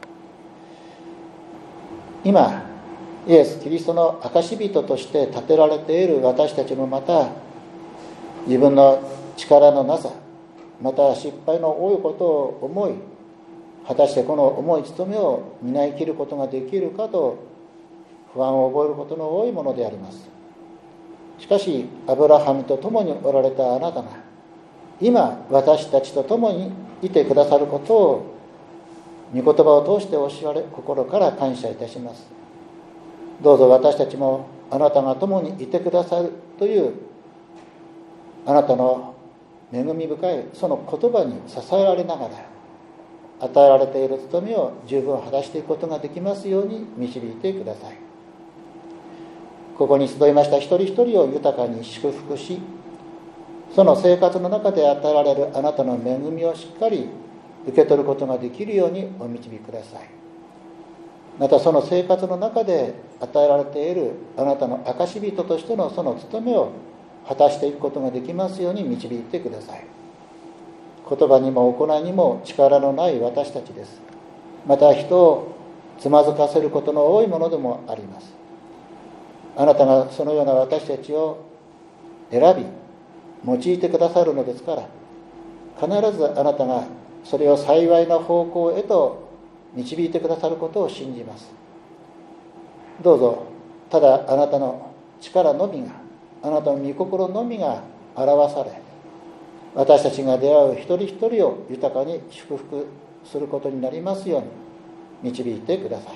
今イエス・キリストの証人として立てられている私たちもまた、自分の力のなさ、また失敗の多いことを思い、果たしてこの重い務めを担い切ることができるかと不安を覚えることの多いものであります。しかしアブラハムと共におられたあなたが、 今私たちと共にいてくださることを御言葉を通して教えられ、心から感謝いたします。どうぞ私たちもあなたが共にいてくださるというあなたの恵み深いその言葉に支えられながら、与えられている務めを十分果たしていくことができますように導いてください。ここに集いました一人一人を豊かに祝福し、その生活の中で与えられるあなたの恵みをしっかり受け取ることができるようにお導きください。またその生活の中で与えられているあなたの証人としてのその務めを果たしていくことができますように導いてください。言葉にも行いにも力のない私たちです。また人をつまずかせることの多いものでもあります。あなたがそのような私たちを選び用いてくださるのですから、必ずあなたがそれを幸いな方向へと導いてくださることを信じます。どうぞただあなたの力のみが、あなたの御心のみが表され、私たちが出会う一人一人を豊かに祝福することになりますように導いてください。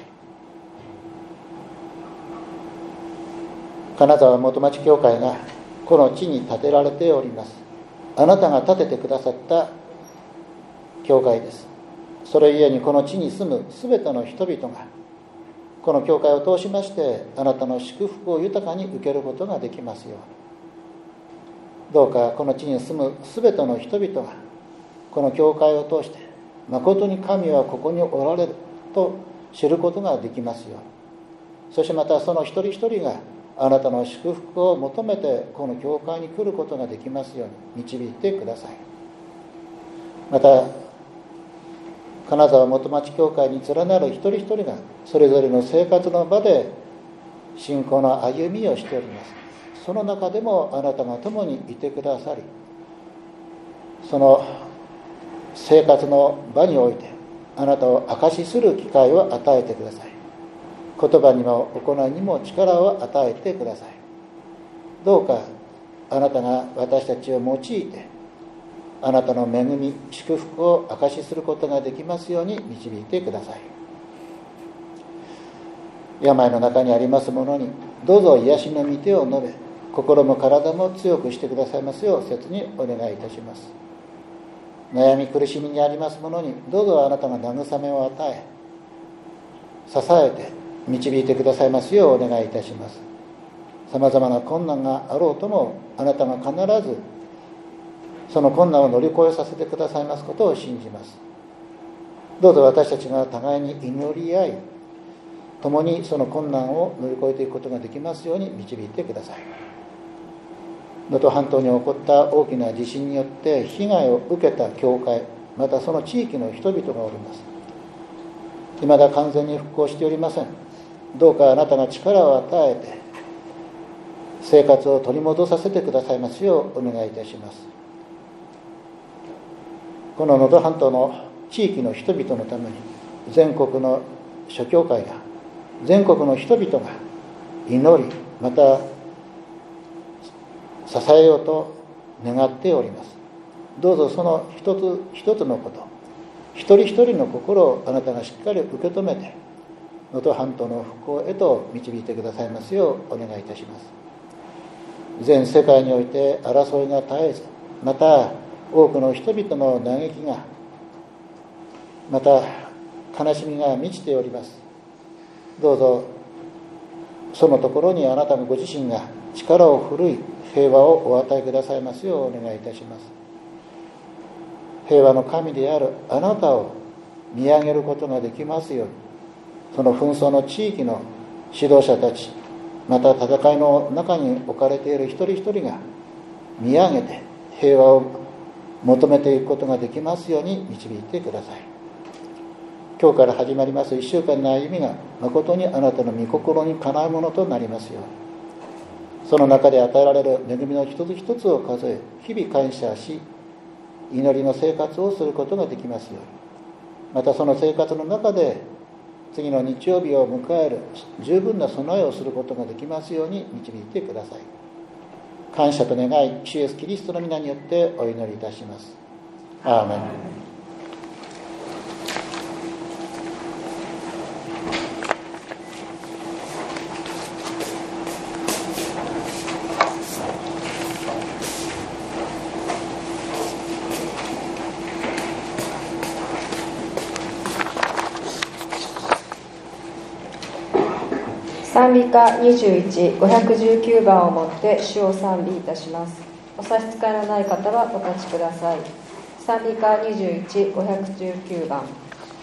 金沢元町教会がこの地に建てられております。あなたが建ててくださった教会です。それゆえにこの地に住むすべての人々がこの教会を通しましてあなたの祝福を豊かに受けることができますように、どうかこの地に住むすべての人々がこの教会を通して誠に神はここにおられると知ることができますように、そしてまたその一人一人があなたの祝福を求めてこの教会に来ることができますように導いてください。また金沢元町教会に連なる一人一人がそれぞれの生活の場で信仰の歩みをしております。その中でもあなたが共にいてくださり、その生活の場においてあなたを証しする機会を与えてください。言葉にも行いにも力を与えてください。どうかあなたが私たちを用いてあなたの恵み祝福を証しすることができますように導いてください。病の中にあります者にどうぞ癒しの御手を述べ、心も体も強くしてくださいますよう切にお願いいたします。悩み苦しみにあります者にどうぞあなたが慰めを与え支えて導いてくださいますようお願いいたします。さまざまな困難があろうともあなたが必ずその困難を乗り越えさせてくださいますことを信じます。どうぞ私たちが互いに祈り合い、共にその困難を乗り越えていくことができますように導いてください。能登半島に起こった大きな地震によって被害を受けた教会、またその地域の人々がおります。未だ完全に復興しておりません。どうかあなたが力を与えて生活を取り戻させてくださいますようお願いいたします。この能登半島の地域の人々のために全国の諸教会が、全国の人々が祈り、また支えようと願っております。どうぞその一つ一つのこと、一人一人の心をあなたがしっかり受け止めて能登半島の復興へと導いてくださいますようお願いいたします。全世界において争いが絶えず、また多くの人々の嘆きが、また悲しみが満ちております。どうぞそのところにあなたのご自身が力を振るい平和をお与えくださいますようお願いいたします。平和の神であるあなたを見上げることができますように、その紛争の地域の指導者たち、また戦いの中に置かれている一人一人が見上げて平和を求めていくことができますように導いてください。今日から始まります一週間の歩みが誠にあなたの御心にかなうものとなりますように、その中で与えられる恵みの一つ一つを数え日々感謝し祈りの生活をすることができますように、またその生活の中で次の日曜日を迎える十分な備えをすることができますように導いてください。 感謝と願い、主イエスキリストの皆によってお祈りいたします。アーメン。 賛美歌にじゅういち、ごひゃくじゅうきゅうばんをもって主を賛美いたします。お差し支えのない方はお立ちください。賛美歌にじゅういち、ごひゃくじゅうきゅうばん。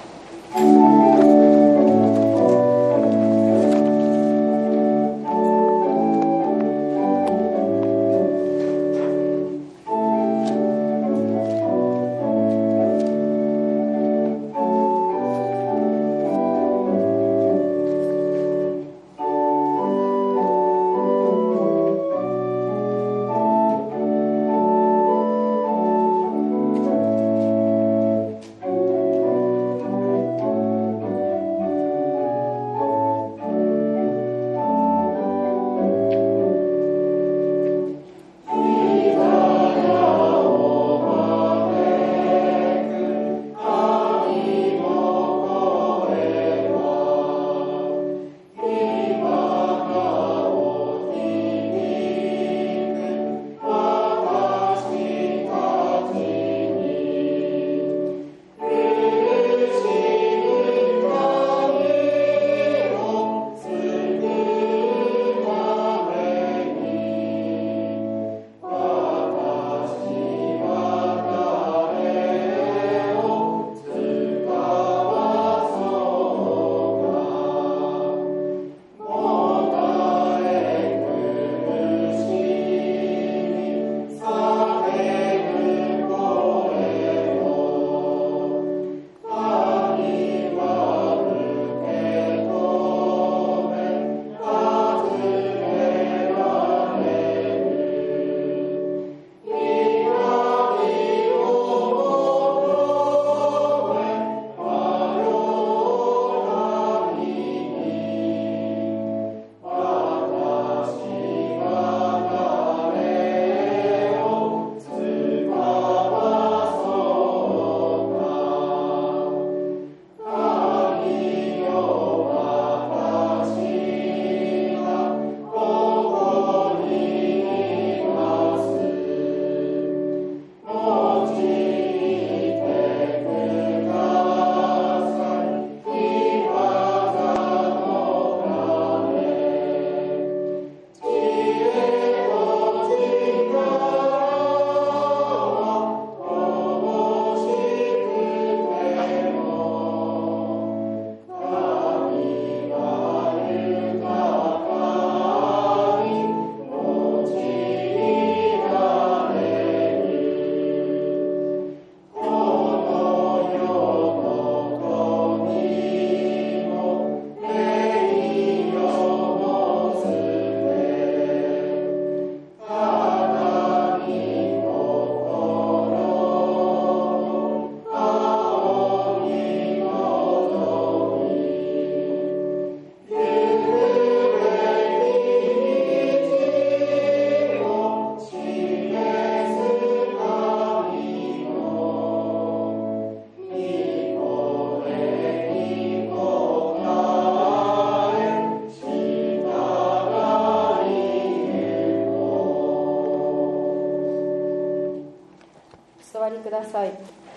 ください。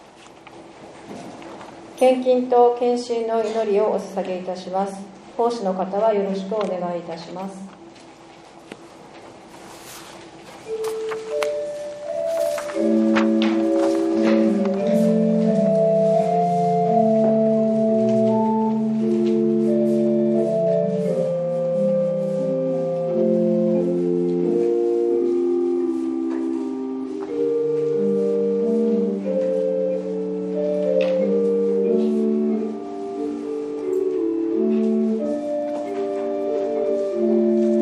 献金と献身の祈りをお捧げいたします。奉仕の方はよろしくお願いいたします。 「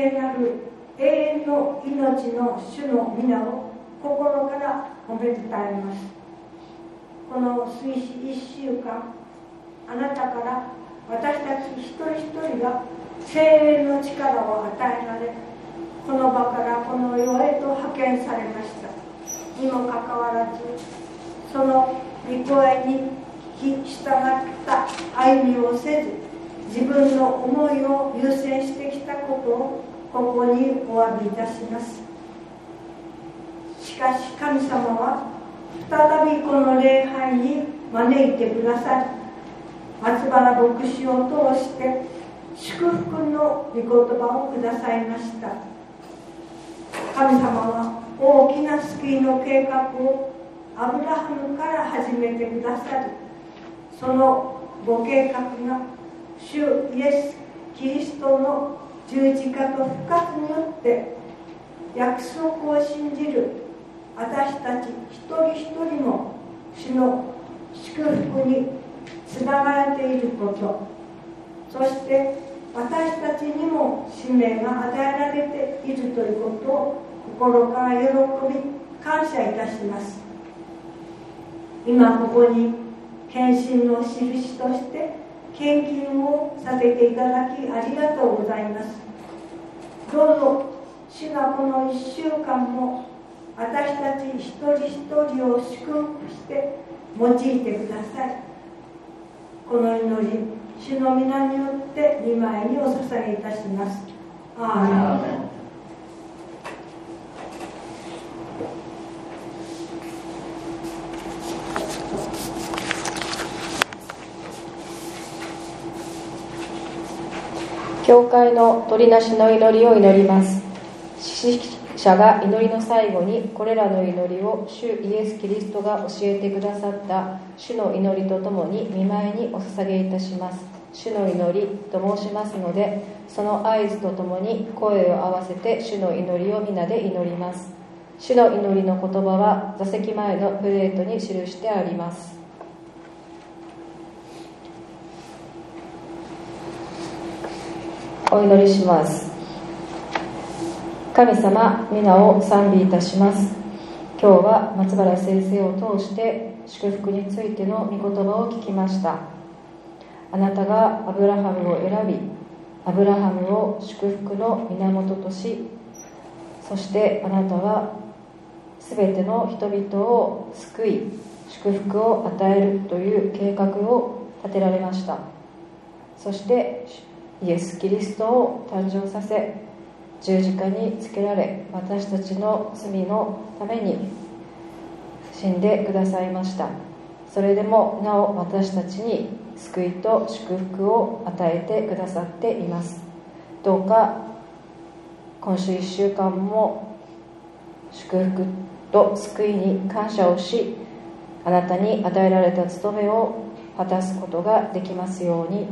聖なる永遠の命の主の皆を心から褒め伝えます。この水死いっしゅうかん、あなたから私たち一人一人が精霊の力を与えられ、この場からこの世へと派遣されました。にもかかわらず、その御声に聞き従った歩みをせず、自分の思いを優先してきたことをここにお詫びいたします。しかし神様は再びこの礼拝に招いてくださり、松原牧師を通して祝福の御言葉をくださいました。神様は大きな救いの計画をアブラハムから始めてくださり、そのご計画が主イエス・キリストの十字架と復活によって約束を信じる私たち一人一人も主の祝福につながれていること、そして私たちにも使命が与えられているということを心から喜び感謝いたします。今ここに献身の印として献金をさせていただきありがとうございます。どうぞ主がこのいっしゅうかんも私たち一人一人を祝福して用いてください。この祈り、主の皆によって御前にお捧げいたします。アーメン。 教会の取りなしの祈りを祈ります。司祭者が祈りの最後にこれらの祈りを主イエス・キリストが教えてくださった主の祈りとともに御前にお捧げいたします。主の祈りと申しますので、その合図とともに声を合わせて主の祈りを皆で祈ります。主の祈りの言葉は座席前のプレートに記してあります。お祈りします。神様、皆を賛美いたします。今日は松原先生を通して祝福についての御言葉を聞きました。あなたがアブラハムを選び、アブラハムを祝福の源とし、そしてあなたはすべての人々を救い、祝福を与えるという計画を立てられました。そしてイエス・キリストを誕生させ、十字架につけられ、私たちの罪のために死んでくださいました。それでもなお私たちに救いと祝福を与えてくださっています。どうか今週いっしゅうかんも祝福と救いに感謝をし、あなたに与えられた務めを果たすことができますように。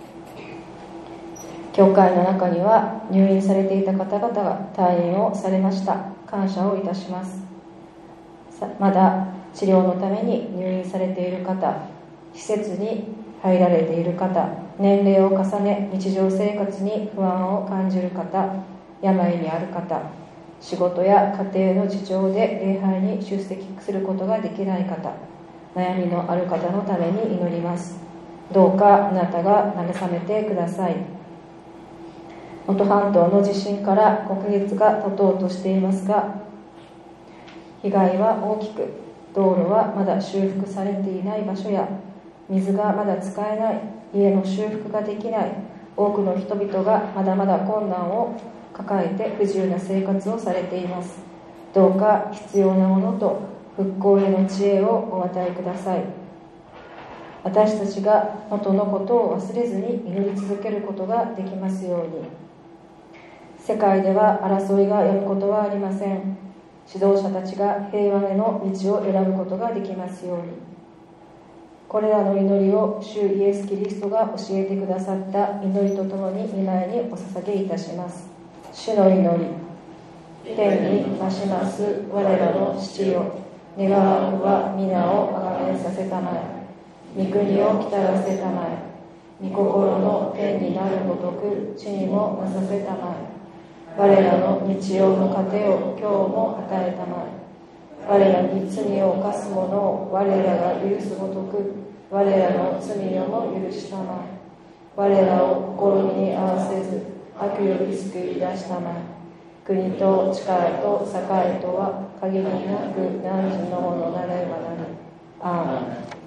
教会の中には入院されていた方々が退院をされました。感謝をいたします。まだ治療のために入院されている方、施設に入られている方、年齢を重ね日常生活に不安を感じる方、病にある方、仕事や家庭の事情で礼拝に出席することができない方、悩みのある方のために祈ります。どうかあなたが慰めてください。能登半島の地震からごかげつが経とうとしていますが、被害は大きく、道路はまだ修復されていない場所や、水がまだ使えない、家の修復ができない、多くの人々がまだまだ困難を抱えて不自由な生活をされています。どうか必要なものと復興への知恵をお与えください。私たちが能登のことを忘れずに祈り続けることができますように。世界では争いがやむことはありません。指導者たちが平和への道を選ぶことができますように。これらの祈りを主イエス・キリストが教えてくださった祈りとともに御前にお捧げいたします。主の祈り。天に増します我らの父よ、願わくは皆をあがめさせたまえ。御国を来たらせたまえ。御心の天になるごとく地にもなさせたまえ。 我らの日曜の糧を今日も与えたまえ。我らに罪を犯す者を我らが許すごとく、我らの罪をも許したまえ。我らを試みに合わせず、悪より救い出したまえ。国と力と栄とは限りなく何時のものなればなり。アーメン。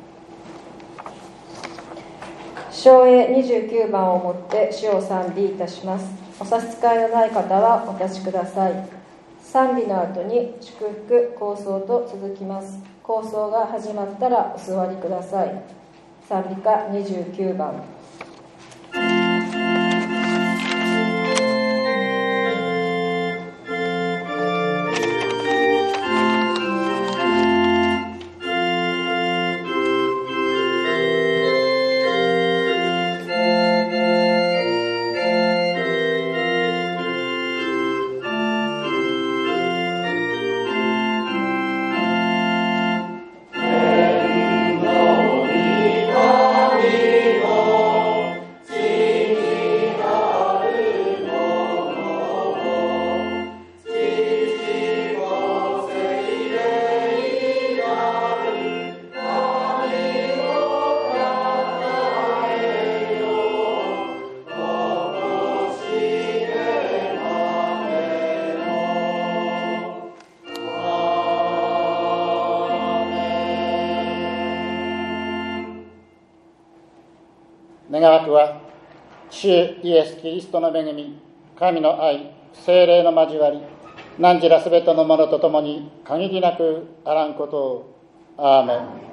唱詠にじゅうきゅうばんをもって主を賛美いたします。お差し支えのない方はお立ちください。賛美の後に祝福構想と続きます。構想が始まったらお座りください。賛美歌にじゅうきゅうばん。 願わくは主イエス・キリストの恵み、神の愛、聖霊の交わり、何時らすべてのものとともに限りなくあらんことを。アーメン。